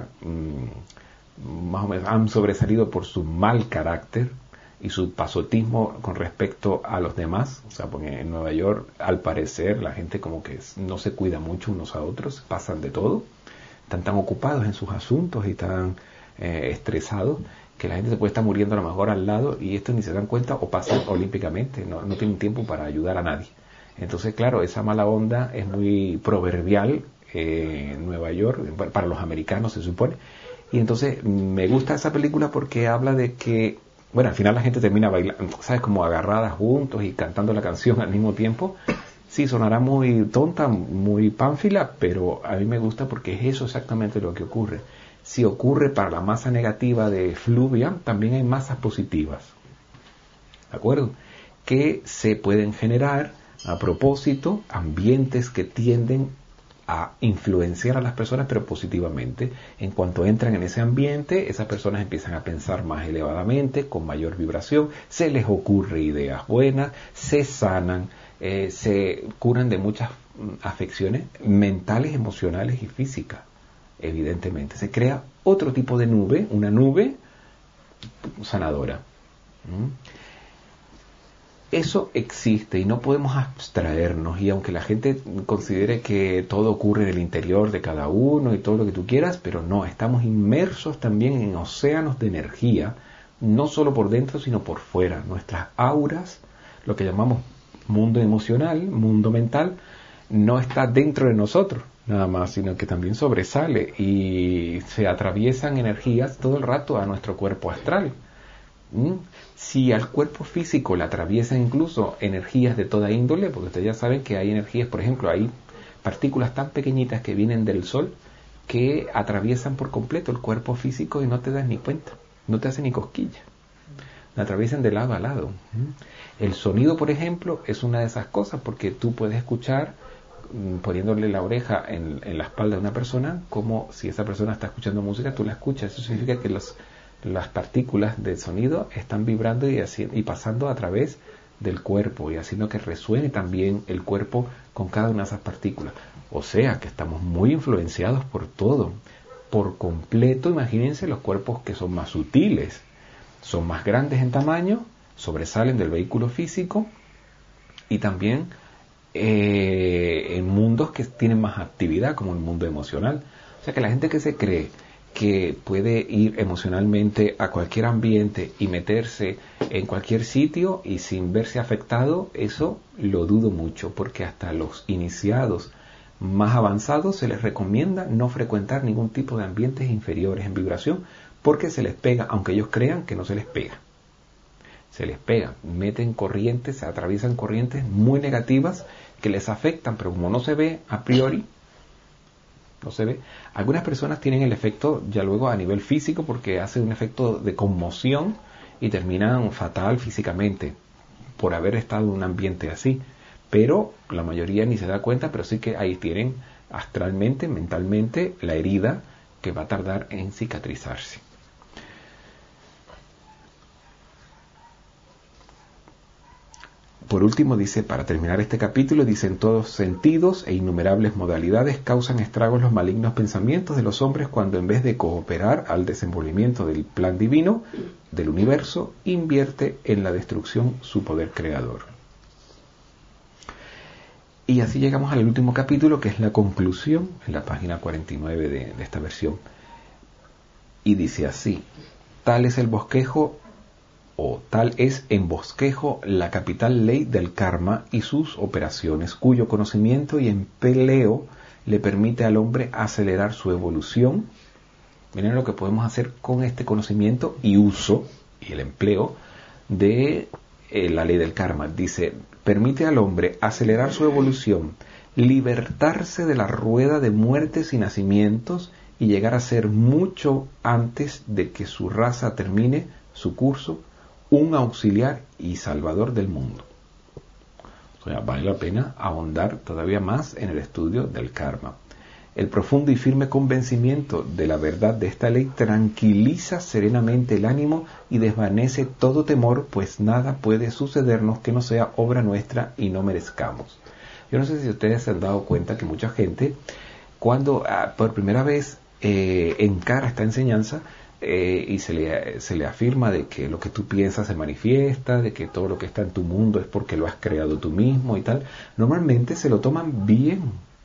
mmm, más o menos han sobresalido por su mal carácter y su pasotismo con respecto a los demás, o sea, porque en Nueva York al parecer la gente como que no se cuida mucho unos a otros, pasan de todo, están tan ocupados en sus asuntos y tan eh, estresados, que la gente se puede estar muriendo a lo mejor al lado, y estos ni se dan cuenta o pasan olímpicamente, no, no tienen tiempo para ayudar a nadie. Entonces, claro, esa mala onda es muy proverbial eh, en Nueva York, para los americanos se supone. Y entonces me gusta esa película porque habla de que, bueno, al final la gente termina bailando, ¿sabes?, como agarradas juntos y cantando la canción al mismo tiempo. Sí, sonará muy tonta, muy pánfila, pero a mí me gusta porque es eso exactamente lo que ocurre. Si ocurre para la masa negativa de fluvia, también hay masas positivas, ¿de acuerdo?, que se pueden generar a propósito ambientes que tienden a influenciar a las personas, pero positivamente. En cuanto entran en ese ambiente, esas personas empiezan a pensar más elevadamente, con mayor vibración, se les ocurre ideas buenas, se sanan, eh, se curan de muchas afecciones mentales, emocionales y físicas. Evidentemente, se crea otro tipo de nube, una nube sanadora. ¿Mm? Eso existe y no podemos abstraernos, y aunque la gente considere que todo ocurre en el interior de cada uno y todo lo que tú quieras, pero no, estamos inmersos también en océanos de energía, no solo por dentro sino por fuera. Nuestras auras, lo que llamamos mundo emocional, mundo mental, no está dentro de nosotros nada más, sino que también sobresale y se atraviesan energías todo el rato a nuestro cuerpo astral. ¿Mm? Si al cuerpo físico le atraviesan incluso energías de toda índole, porque ustedes ya saben que hay energías, por ejemplo, hay partículas tan pequeñitas que vienen del sol que atraviesan por completo el cuerpo físico y no te das ni cuenta, no te hacen ni cosquilla, la atraviesan de lado a lado. ¿Mm? El sonido, por ejemplo, es una de esas cosas, porque tú puedes escuchar poniéndole la oreja en, en la espalda de una persona, como si esa persona está escuchando música, tú la escuchas. Eso significa que los, las partículas de sonido están vibrando y, así, y pasando a través del cuerpo y haciendo que resuene también el cuerpo con cada una de esas partículas. O sea que estamos muy influenciados por todo, por completo. Imagínense los cuerpos que son más sutiles, son más grandes en tamaño, sobresalen del vehículo físico y también eh, en mundos que tienen más actividad, como el mundo emocional. O sea que la gente que se cree que puede ir emocionalmente a cualquier ambiente y meterse en cualquier sitio y sin verse afectado, eso lo dudo mucho, porque hasta los iniciados más avanzados se les recomienda no frecuentar ningún tipo de ambientes inferiores en vibración, porque se les pega, aunque ellos crean que no se les pega. Se les pega, meten corrientes, se atraviesan corrientes muy negativas que les afectan, pero como no se ve a priori, no se ve. Algunas personas tienen el efecto ya luego a nivel físico porque hace un efecto de conmoción y terminan fatal físicamente por haber estado en un ambiente así. Pero la mayoría ni se da cuenta, pero sí que ahí tienen astralmente, mentalmente, la herida que va a tardar en cicatrizarse. Por último dice, para terminar este capítulo, dice: en todos sentidos e innumerables modalidades causan estragos los malignos pensamientos de los hombres cuando en vez de cooperar al desenvolvimiento del plan divino del universo, invierte en la destrucción su poder creador. Y así llegamos al último capítulo, que es la conclusión, en la página cuarenta y nueve de, de esta versión. Y dice así: tal es el bosquejo o tal es en bosquejo la capital ley del karma y sus operaciones, cuyo conocimiento y empleo le permite al hombre acelerar su evolución. Miren lo que podemos hacer con este conocimiento y uso y el empleo de eh, la ley del karma. Dice, permite al hombre acelerar su evolución, libertarse de la rueda de muertes y nacimientos y llegar a ser mucho antes de que su raza termine su curso, un auxiliar y salvador del mundo. O sea, vale la pena ahondar todavía más en el estudio del karma. El profundo y firme convencimiento de la verdad de esta ley tranquiliza serenamente el ánimo y desvanece todo temor, pues nada puede sucedernos que no sea obra nuestra y no merezcamos. Yo no sé si ustedes se han dado cuenta que mucha gente, cuando ah, por primera vez eh, encara esta enseñanza, Eh, y se le, se le afirma de que lo que tú piensas se manifiesta, de que todo lo que está en tu mundo es porque lo has creado tú mismo y tal, normalmente se lo toman bien.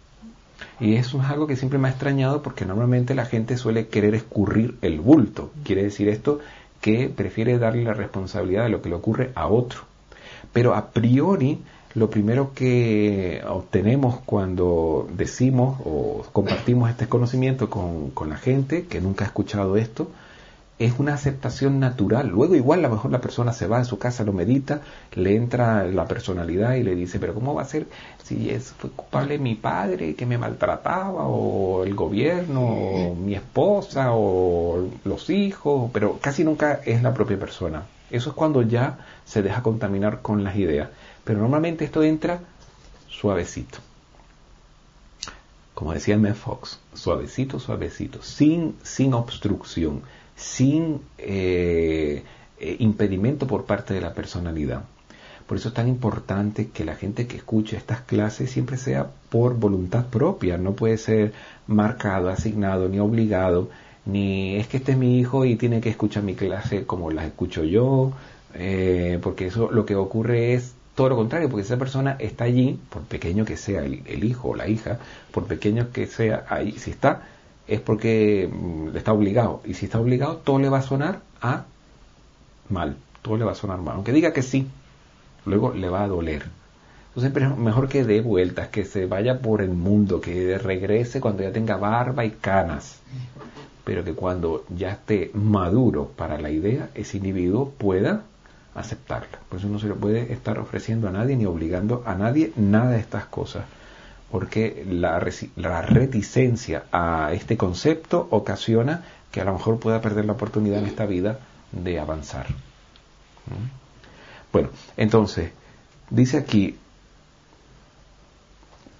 Y eso es algo que siempre me ha extrañado, porque normalmente la gente suele querer escurrir el bulto. Quiere decir esto que prefiere darle la responsabilidad de lo que le ocurre a otro. Pero a priori, lo primero que obtenemos cuando decimos o compartimos este conocimiento con, con la gente que nunca ha escuchado esto, es una aceptación natural. Luego igual a lo mejor la persona se va a su casa, lo medita, le entra la personalidad y le dice, pero ¿cómo va a ser si es, fue culpable mi padre que me maltrataba, o el gobierno, o mi esposa, o los hijos? Pero casi nunca es la propia persona. Eso es cuando ya se deja contaminar con las ideas. Pero normalmente esto entra suavecito. Como decía Mel Fox, suavecito, suavecito, sin, sin obstrucción, sin eh, eh, impedimento por parte de la personalidad. Por eso es tan importante que la gente que escuche estas clases siempre sea por voluntad propia. No puede ser marcado, asignado, ni obligado, ni es que este es mi hijo y tiene que escuchar mi clase como las escucho yo, eh, porque eso lo que ocurre es todo lo contrario, porque esa persona está allí, por pequeño que sea el, el hijo o la hija, por pequeño que sea ahí, si está, es porque mm, está obligado. Y si está obligado, todo le va a sonar a mal, todo le va a sonar mal. Aunque diga que sí, luego le va a doler. Entonces es mejor que dé vueltas, que se vaya por el mundo, que regrese cuando ya tenga barba y canas. Pero que cuando ya esté maduro para la idea, ese individuo pueda aceptarla. Por eso no se le puede estar ofreciendo a nadie ni obligando a nadie nada de estas cosas, porque la, la reticencia a este concepto ocasiona que a lo mejor pueda perder la oportunidad en esta vida de avanzar. ¿Mm? Bueno, entonces dice aquí,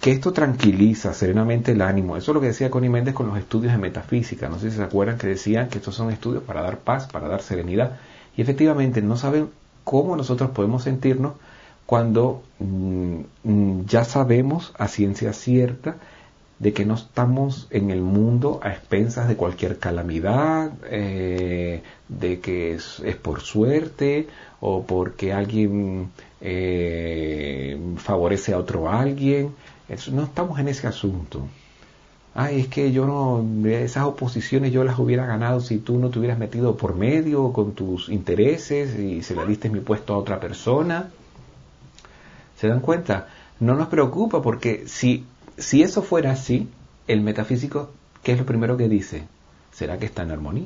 que esto tranquiliza serenamente el ánimo. Eso es lo que decía Connie Méndez con los estudios de metafísica. No sé si se acuerdan que decían que estos son estudios para dar paz, para dar serenidad. Y efectivamente no saben cómo nosotros podemos sentirnos cuando mmm, ya sabemos a ciencia cierta de que no estamos en el mundo a expensas de cualquier calamidad, eh, de que es, es por suerte o porque alguien eh, favorece a otro alguien. Eso, no estamos en ese asunto. Ay, es que yo no, esas oposiciones yo las hubiera ganado si tú no te hubieras metido por medio con tus intereses y se la diste mi puesto a otra persona. ¿Se dan cuenta? No nos preocupa porque si, si eso fuera así, el metafísico, ¿qué es lo primero que dice? ¿Será que está en armonía?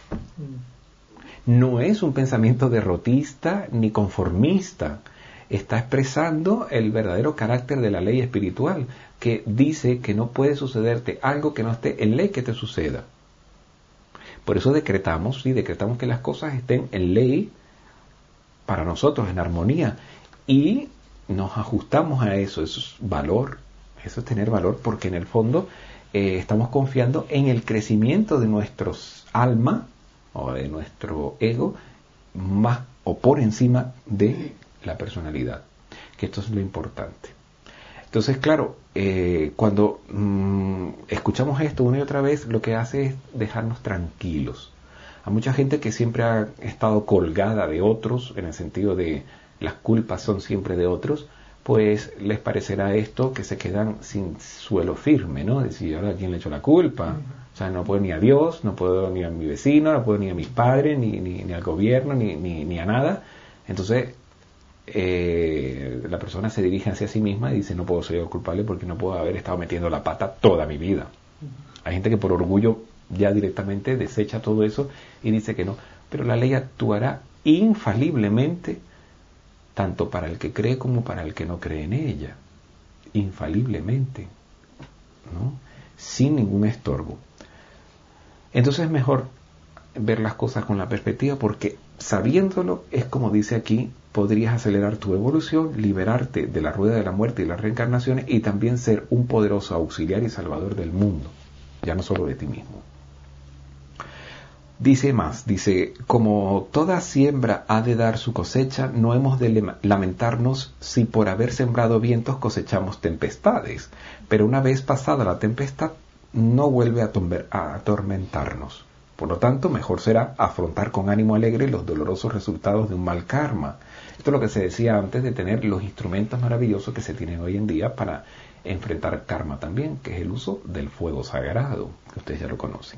No es un pensamiento derrotista ni conformista. Está expresando el verdadero carácter de la ley espiritual, que dice que no puede sucederte algo que no esté en ley que te suceda. Por eso decretamos, sí, decretamos que las cosas estén en ley para nosotros, en armonía, y nos ajustamos a eso. Eso es valor, eso es tener valor, porque en el fondo eh, estamos confiando en el crecimiento de nuestros alma o de nuestro ego, más o por encima de la personalidad, que esto es lo importante. Entonces, claro, eh, cuando mmm, escuchamos esto una y otra vez, lo que hace es dejarnos tranquilos. A mucha gente que siempre ha estado colgada de otros, en el sentido de las culpas son siempre de otros, pues les parecerá esto que se quedan sin suelo firme, ¿no? Decir, ahora, ¿a quién le echó la culpa? Uh-huh. O sea, no puedo ni a Dios, no puedo ni a mi vecino, no puedo ni a mis padres, ni, ni, ni al gobierno, ni, ni, ni a nada. Entonces, Eh, la persona se dirige hacia sí misma y dice, no puedo ser yo culpable porque no puedo haber estado metiendo la pata toda mi vida. Hay gente que por orgullo ya directamente desecha todo eso y dice que no, pero la ley actuará infaliblemente tanto para el que cree como para el que no cree en ella, infaliblemente, ¿no? Sin ningún estorbo. Entonces es mejor ver las cosas con la perspectiva, porque sabiéndolo, es como dice aquí, podrías acelerar tu evolución, liberarte de la rueda de la muerte y las reencarnaciones, y también ser un poderoso auxiliar y salvador del mundo, ya no solo de ti mismo. Dice más, dice, como toda siembra ha de dar su cosecha, no hemos de lamentarnos si por haber sembrado vientos cosechamos tempestades, pero una vez pasada la tempestad no vuelve a, tomber, a atormentarnos. Por lo tanto, mejor será afrontar con ánimo alegre los dolorosos resultados de un mal karma. Esto es lo que se decía antes de tener los instrumentos maravillosos que se tienen hoy en día para enfrentar karma también, que es el uso del fuego sagrado, que ustedes ya lo conocen.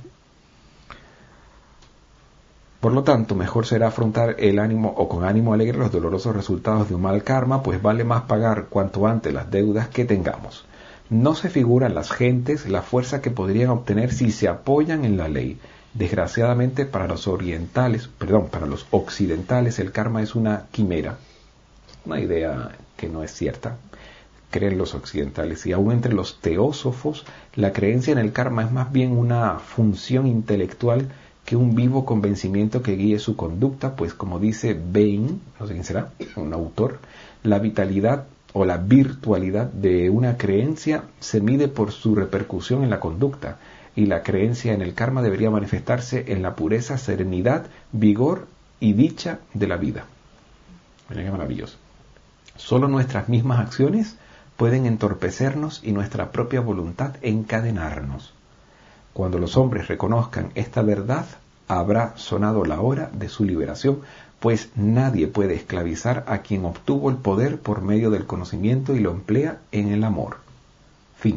Por lo tanto, mejor será afrontar el ánimo o con ánimo alegre los dolorosos resultados de un mal karma, pues vale más pagar cuanto antes las deudas que tengamos. No se figuran las gentes la fuerza que podrían obtener si se apoyan en la ley. Desgraciadamente para los orientales, perdón, para los occidentales el karma es una quimera, una idea que no es cierta, creen los occidentales, y aún entre los teósofos la creencia en el karma es más bien una función intelectual que un vivo convencimiento que guíe su conducta, pues como dice Bain, no sé quién será, un autor, la vitalidad o la virtualidad de una creencia se mide por su repercusión en la conducta, y la creencia en el karma debería manifestarse en la pureza, serenidad, vigor y dicha de la vida. Miren qué maravilloso. Solo nuestras mismas acciones pueden entorpecernos y nuestra propia voluntad encadenarnos. Cuando los hombres reconozcan esta verdad, habrá sonado la hora de su liberación, pues nadie puede esclavizar a quien obtuvo el poder por medio del conocimiento y lo emplea en el amor. Fin.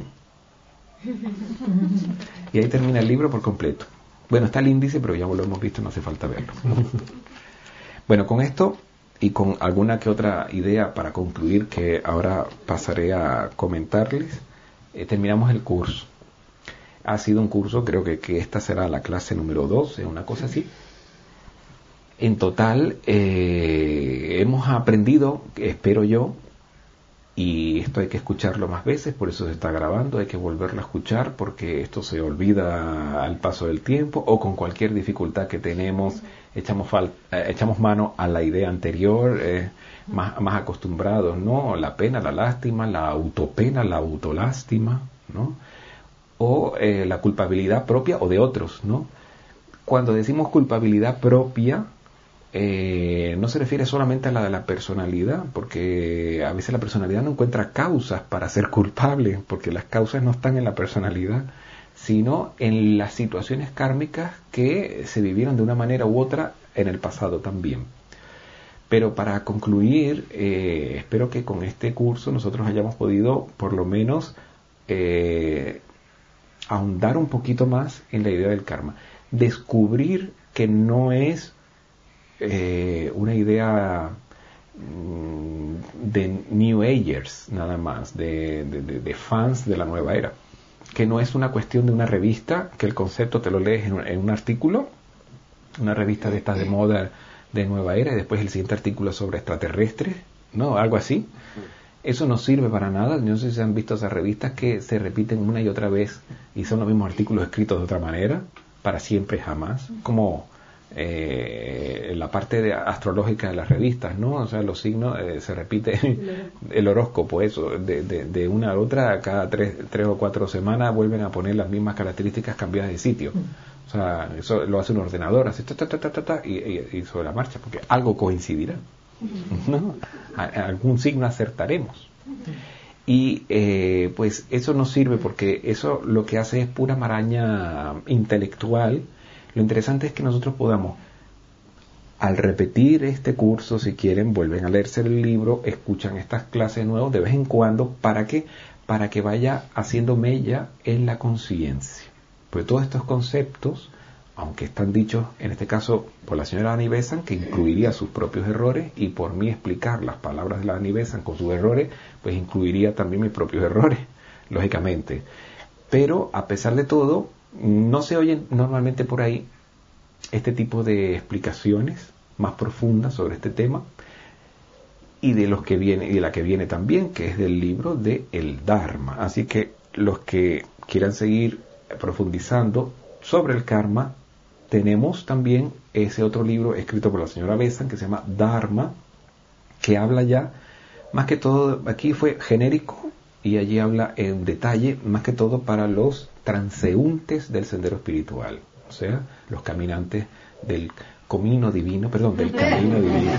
Y ahí termina el libro por completo. Bueno, está el índice, pero ya lo hemos visto, no hace falta verlo. Bueno, con esto y con alguna que otra idea para concluir, que ahora pasaré a comentarles, eh, terminamos el curso. Ha sido un curso, creo que, que esta será la clase número doce, una cosa así. En total, eh, hemos aprendido, espero yo, y esto hay que escucharlo más veces, por eso se está grabando, hay que volverlo a escuchar porque esto se olvida al paso del tiempo, o con cualquier dificultad que tenemos echamos, fal- eh, echamos mano a la idea anterior, eh, más, más acostumbrados, ¿no? La pena, la lástima, la autopena, la autolástima, ¿no? O eh, la culpabilidad propia o de otros, ¿no? Cuando decimos culpabilidad propia, Eh, no se refiere solamente a la de la personalidad, porque a veces la personalidad no encuentra causas para ser culpable, porque las causas no están en la personalidad, sino en las situaciones kármicas que se vivieron de una manera u otra en el pasado también. Pero para concluir, eh, espero que con este curso nosotros hayamos podido por lo menos eh, ahondar un poquito más en la idea del karma, descubrir que no es Eh, una idea mm, de New Agers nada más, de, de, de, de fans de la nueva era, que no es una cuestión de una revista, que el concepto te lo lees en un, en un artículo, una revista de estas de moda de nueva era, y después el siguiente artículo sobre extraterrestres, ¿no? Algo así. Eso no sirve para nada. No sé si han visto esas revistas que se repiten una y otra vez y son los mismos artículos escritos de otra manera, para siempre jamás, como Eh, la parte de, astrológica de las revistas, ¿no? O sea, los signos eh, se repite el horóscopo, eso, de, de, de una a otra, cada tres, tres o cuatro semanas vuelven a poner las mismas características cambiadas de sitio. O sea, eso lo hace un ordenador, así, ta, ta, ta, ta, ta, y, y, y sobre la marcha, porque algo coincidirá, ¿no? A, a algún signo acertaremos. Y eh, pues eso no sirve porque eso lo que hace es pura maraña intelectual. Lo interesante es que nosotros podamos, al repetir este curso, si quieren, vuelven a leerse el libro, escuchan estas clases de nuevo de vez en cuando, ¿para qué? Para que vaya haciendo mella en la conciencia. Porque todos estos conceptos, aunque están dichos, en este caso, por la señora Annie Besant, que incluiría sus propios errores, y por mí explicar las palabras de la Annie Besant con sus errores, pues incluiría también mis propios errores, lógicamente. Pero, a pesar de todo, no se oyen normalmente por ahí este tipo de explicaciones más profundas sobre este tema, y de los que viene y de la que viene también, que es del libro de El Dharma. Así que los que quieran seguir profundizando sobre el karma, tenemos también ese otro libro escrito por la señora Besant que se llama Dharma, que habla ya más que todo, aquí fue genérico y allí habla en detalle más que todo para los transeúntes del sendero espiritual, o sea, los caminantes del camino divino, perdón, del camino divino,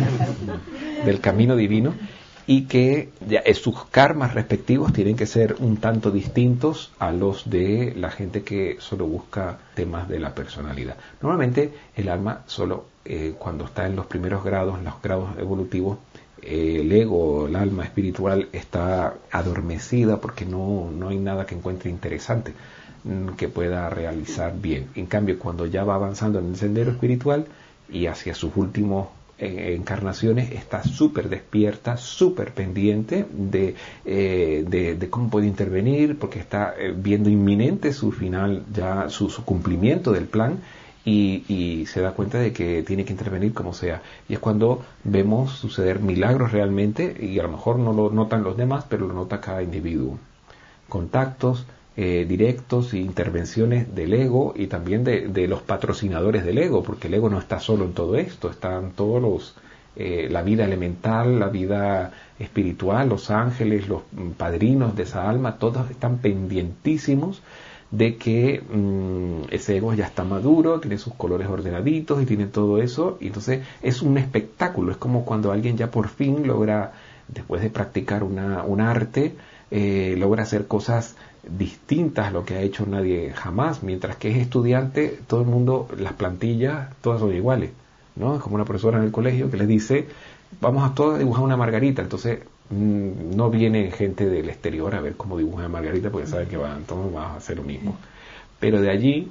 del camino divino, y que ya, sus karmas respectivos tienen que ser un tanto distintos a los de la gente que solo busca temas de la personalidad. Normalmente el alma solo eh, cuando está en los primeros grados, en los grados evolutivos, eh, el ego, el alma espiritual está adormecida porque no, no hay nada que encuentre interesante que pueda realizar bien. En cambio, cuando ya va avanzando en el sendero espiritual y hacia sus últimos eh, encarnaciones, está súper despierta, súper pendiente de, eh, de, de cómo puede intervenir, porque está eh, viendo inminente su final, ya su, su cumplimiento del plan, y, y se da cuenta de que tiene que intervenir como sea. Y es cuando vemos suceder milagros realmente, y a lo mejor no lo notan los demás, pero lo nota cada individuo. Contactos Eh, directos e intervenciones del ego y también de, de los patrocinadores del ego, porque el ego no está solo en todo esto, están todos los, eh, la vida elemental, la vida espiritual, los ángeles, los padrinos de esa alma, todos están pendientísimos de que mmm, ese ego ya está maduro, tiene sus colores ordenaditos y tiene todo eso, y entonces es un espectáculo, es como cuando alguien ya por fin logra, después de practicar una, un arte, eh, logra hacer cosas distintas a lo que ha hecho nadie jamás, mientras que es estudiante, todo el mundo, las plantillas, todas son iguales, ¿no? Es como una profesora en el colegio que les dice, vamos a todos a dibujar una margarita, entonces mmm, no viene gente del exterior a ver cómo dibujan una margarita porque saben que van, todos van a hacer lo mismo. Pero de allí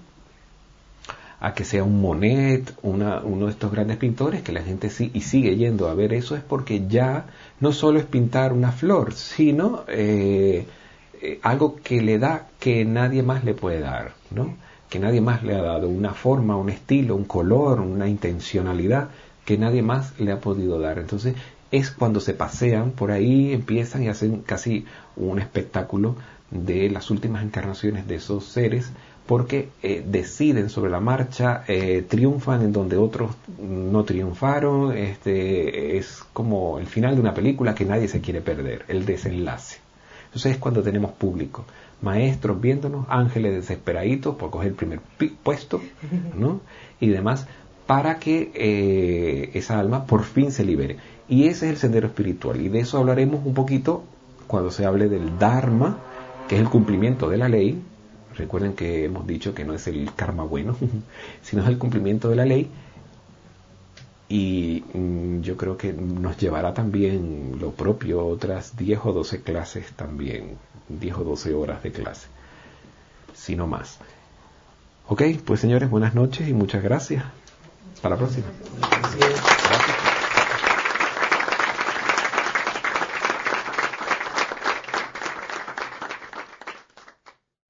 a que sea un Monet, una, uno de estos grandes pintores, que la gente sí y sigue yendo a ver eso, es porque ya no solo es pintar una flor, sino eh, eh, algo que le da que nadie más le puede dar, ¿no? Que nadie más le ha dado, una forma, un estilo, un color, una intencionalidad que nadie más le ha podido dar. Entonces, es cuando se pasean por ahí, empiezan y hacen casi un espectáculo de las últimas encarnaciones de esos seres, porque eh, deciden sobre la marcha, eh, triunfan en donde otros no triunfaron. Este es como el final de una película que nadie se quiere perder, el desenlace. Entonces es cuando tenemos público, maestros viéndonos, ángeles desesperaditos por coger el primer pi- puesto, ¿no? Y demás, para que eh, esa alma por fin se libere. Y ese es el sendero espiritual, y de eso hablaremos un poquito cuando se hable del Dharma, que es el cumplimiento de la ley. Recuerden que hemos dicho que no es el karma bueno, sino es el cumplimiento de la ley. Y mmm, yo creo que nos llevará también lo propio, otras diez o doce clases también, diez o doce horas de clase, si no más. Ok, pues señores, buenas noches y muchas gracias. Hasta la próxima. Gracias.